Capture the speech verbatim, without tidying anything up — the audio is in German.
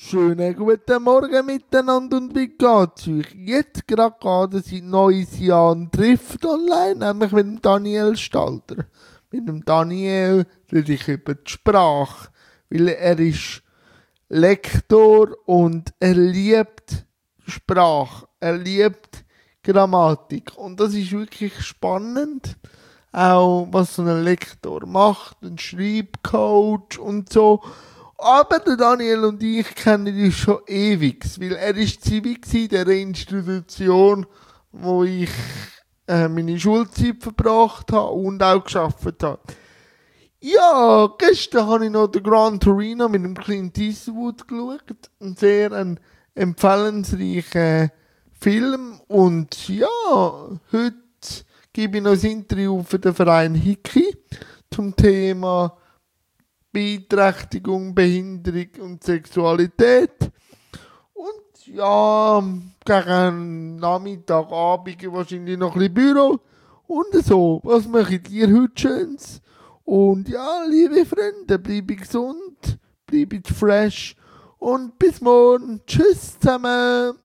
Schönen guten Morgen miteinander und wie geht's euch? Jetzt gerade geht ein neues Jahr und trifft online, nämlich mit dem Daniel Stalter. Mit dem Daniel rede ich über die Sprache, weil er ist Lektor und er liebt Sprache, er liebt Grammatik und das ist wirklich spannend, auch was so ein Lektor macht, ein Schreibcoach und so. Aber der Daniel und ich kennen uns schon ewig, weil er ist Zivi in der Institution, wo ich äh, meine Schulzeit verbracht habe und auch gearbeitet habe. Ja, gestern habe ich noch den Gran Torino mit dem Clint Eastwood geschaut. Ein sehr ein empfehlensreicher Film. Und ja, heute gebe ich noch ein Interview für den Verein Hiki zum Thema Beeinträchtigung, Behinderung und Sexualität. Und ja, gegen Nachmittag, Abend wahrscheinlich noch ein bisschen Büro. Und so, was macht ihr heute Schönes? Und ja, liebe Freunde, bleibt gesund, bleibt fresh und bis morgen. Tschüss zusammen.